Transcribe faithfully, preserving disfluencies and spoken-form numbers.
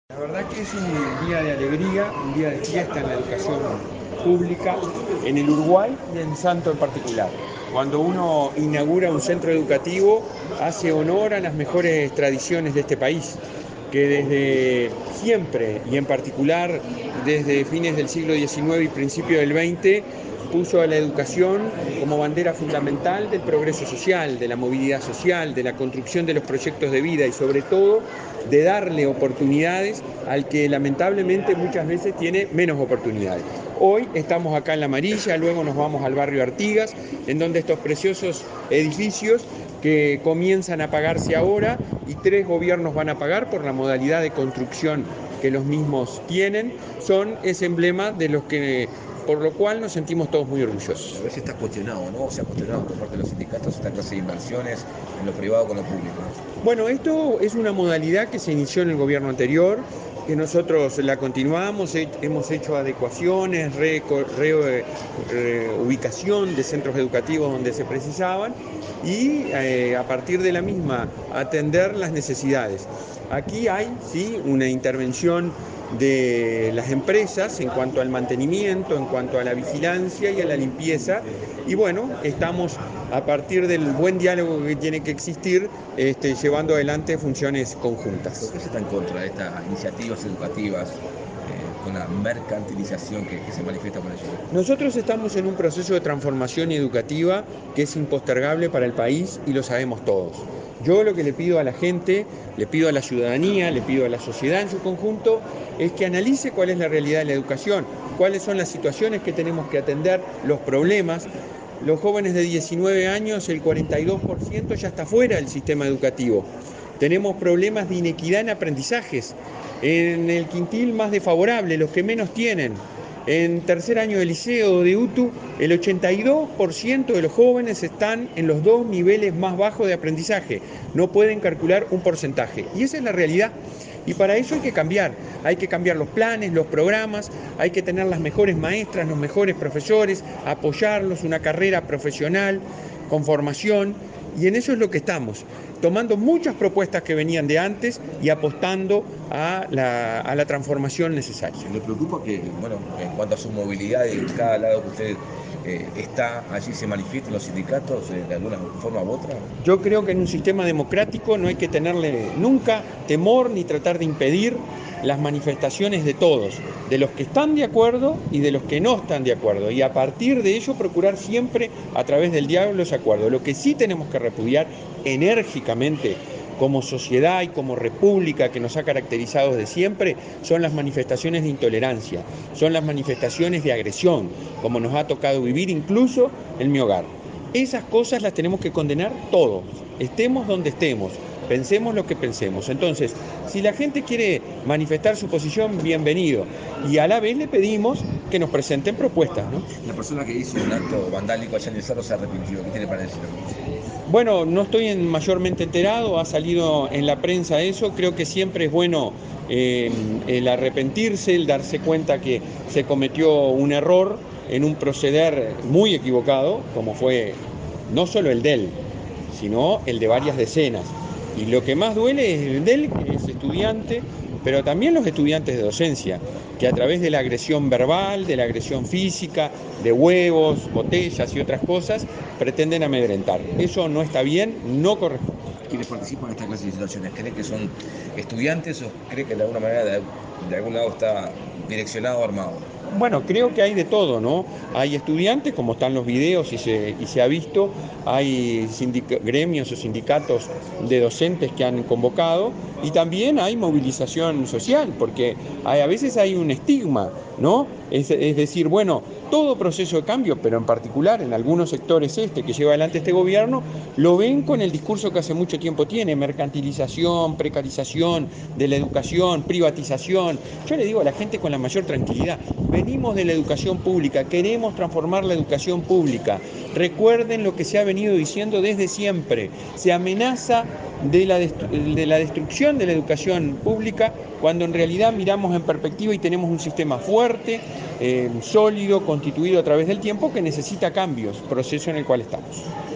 La verdad que es un día de alegría, un día de fiesta en la educación pública, en el Uruguay y en Salto en particular. Cuando uno inaugura un centro educativo, hace honor a las mejores tradiciones de este país, que desde siempre, y en particular desde fines del siglo diecinueve y principio del veinte, puso a la educación como bandera fundamental del progreso social, de la movilidad social, de la construcción de los proyectos de vida y sobre todo de darle oportunidades al que lamentablemente muchas veces tiene menos oportunidades. Hoy estamos acá en La Amarilla, luego nos vamos al barrio Artigas, en donde estos preciosos edificios que comienzan a pagarse ahora y tres gobiernos van a pagar por la modalidad de construcción que los mismos tienen, son ese emblema de los que por lo cual nos sentimos todos muy orgullosos. A ver si está cuestionado, ¿no? O se ha cuestionado por parte de los sindicatos esta clase de inversiones en lo privado con lo público. Bueno, esto es una modalidad que se inició en el gobierno anterior, que nosotros la continuamos, hemos hecho adecuaciones, reubicación de centros educativos donde se precisaban y eh, a partir de la misma atender las necesidades. Aquí hay, sí, una intervención de las empresas en cuanto al mantenimiento, en cuanto a la vigilancia y a la limpieza. Y bueno, estamos a partir del buen diálogo que tiene que existir, este, llevando adelante funciones conjuntas. ¿Por qué se está en contra de estas iniciativas educativas eh, con la mercantilización que, que se manifiesta por ello? Nosotros estamos en un proceso de transformación educativa que es impostergable para el país y lo sabemos todos. Yo lo que le pido a la gente, le pido a la ciudadanía, le pido a la sociedad en su conjunto, es que analice cuál es la realidad de la educación, cuáles son las situaciones que tenemos que atender, los problemas. Los jóvenes de diecinueve años, el cuarenta y dos por ciento ya está fuera del sistema educativo. Tenemos problemas de inequidad en aprendizajes, en el quintil más desfavorable, los que menos tienen. En tercer año de liceo de U T U, el ochenta y dos por ciento de los jóvenes están en los dos niveles más bajos de aprendizaje. No pueden calcular un porcentaje. Y esa es la realidad. Y para eso hay que cambiar. Hay que cambiar los planes, los programas, hay que tener las mejores maestras, los mejores profesores, apoyarlos, una carrera profesional, con formación. Y en eso es lo que estamos, tomando muchas propuestas que venían de antes y apostando a la, a la transformación necesaria. ¿Le preocupa que, bueno, en cuanto a su movilidad en cada lado que usted eh, está, allí se manifiesten los sindicatos eh, de alguna forma u otra? Yo creo que en un sistema democrático no hay que tenerle nunca temor ni tratar de impedir las manifestaciones de todos, de los que están de acuerdo y de los que no están de acuerdo, y a partir de ello procurar siempre a través del diálogo los acuerdos. Lo que sí tenemos que repudiar enérgicamente como sociedad y como república que nos ha caracterizado desde siempre son las manifestaciones de intolerancia, son las manifestaciones de agresión, como nos ha tocado vivir incluso en mi hogar. Esas cosas las tenemos que condenar todos, estemos donde estemos. Pensemos lo que pensemos. Entonces, si la gente quiere manifestar su posición, bienvenido. Y a la vez le pedimos que nos presenten propuestas, ¿no? La persona que hizo un acto vandálico allá en el Cerro se arrepintió. ¿Qué tiene para decir? Bueno, no estoy en mayormente enterado, ha salido en la prensa eso. Creo que siempre es bueno eh, el arrepentirse, el darse cuenta que se cometió un error en un proceder muy equivocado, como fue no solo el de él, sino el de varias decenas. Y lo que más duele es el de él, que es estudiante, pero también los estudiantes de docencia, que a través de la agresión verbal, de la agresión física, de huevos, botellas y otras cosas, pretenden amedrentar. Eso no está bien, no corresponde. ¿Quiénes participan en esta clase de situaciones? ¿Cree que son estudiantes o cree que de alguna manera de, de algún lado está direccionado o armado? Bueno, creo que hay de todo, ¿no? Hay estudiantes, como están los videos y se, y se ha visto, hay gremios o sindicatos de docentes que han convocado y también hay movilización social, porque hay, a veces hay un estigma, ¿no? Es, es decir, bueno, todo proceso de cambio, pero en particular en algunos sectores este que lleva adelante este gobierno, lo ven con el discurso que hace mucho tiempo tiene, mercantilización, precarización de la educación, privatización. Yo le digo a la gente con la mayor tranquilidad, venimos de la educación pública, queremos transformar la educación pública. Recuerden lo que se ha venido diciendo desde siempre, se amenaza de la, de la destrucción de la educación pública cuando en realidad miramos en perspectiva y tenemos un sistema fuerte, eh, sólido, constituido a través del tiempo que necesita cambios, proceso en el cual estamos.